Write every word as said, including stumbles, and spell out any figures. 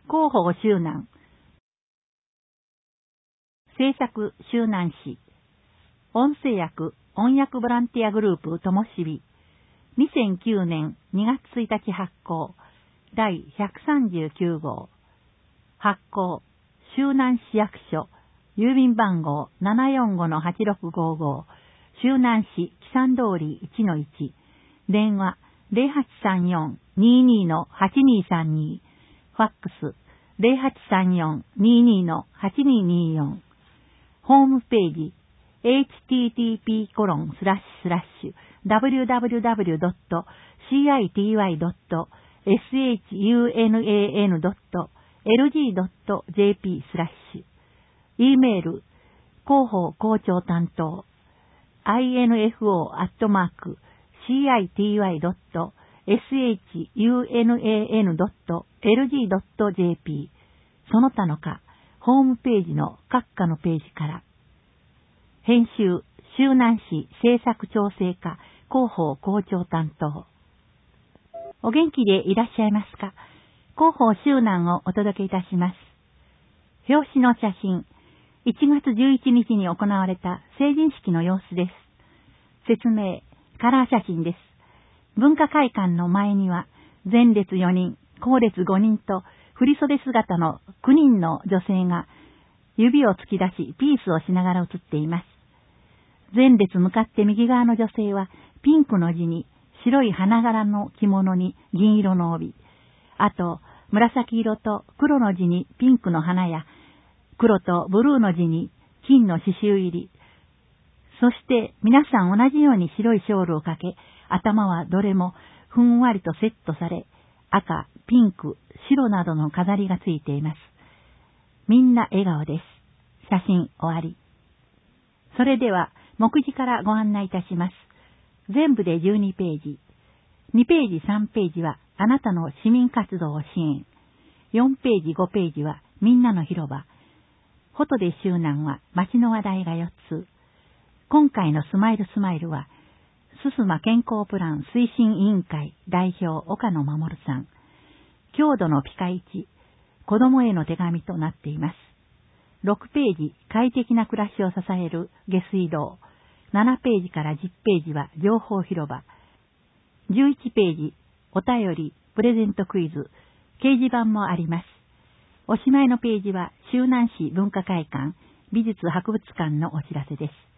広報周南。制作周南市。音声役、音訳ボランティアグループともしび。にせんきゅうねんにがつついたち発行。だいひゃくさんじゅうきゅうごう。発行、周南市役所。郵便番号 ななよんごのはちろくごご。周南市木山通り いちのいち。電話 ゼロはちさんよん にーにーのはちにーさんに。ファックス ゼロはちさんよん にーにーのはちにーにーよん。ホームページ エイチティーティーピーコロンスラッシュスラッシュダブリューダブリューダブリュードットシーアイティーワイドットエスエイチユーエヌエーエヌドットエルジードットジェーピースラッシュ。 E メール広報校長担当 アイエヌエフオー アットマーク シーアイティーワイドットエスエイチユーエヌエーエヌドットエルジードットジェーピー。 その他のかホームページの各課のページから。編集周南市制作調整課広報校長担当。お元気でいらっしゃいますか。広報周南をお届けいたします。表紙の写真、いちがつじゅういちにちに行われた成人式の様子です。説明、カラー写真です。文化会館の前には、前列よにん、後列ごにんと、振袖姿のきゅうにんの女性が、指を突き出し、ピースをしながら写っています。前列向かって右側の女性は、ピンクの地に、白い花柄の着物に銀色の帯。あと、紫色と黒の地にピンクの花や、黒とブルーの地に金の刺繍入り。そして皆さん同じように白いショールをかけ、頭はどれもふんわりとセットされ、赤、ピンク、白などの飾りがついています。みんな笑顔です。写真終わり。それでは目次からご案内いたします。全部でじゅうにページ。にページさんページはあなたの市民活動を支援。よんページごページはみんなの広場。フォトで周南は街の話題がよっつ。今回のスマイルスマイルは、すすま健康プラン推進委員会代表岡野守さん。郷土のピカイチ、子供への手紙となっています。ろくページ、快適な暮らしを支える下水道。ななページからじゅっページは情報広場。じゅういちページ、お便り、プレゼントクイズ、掲示板もあります。おしまいのページは、周南市文化会館、美術博物館のお知らせです。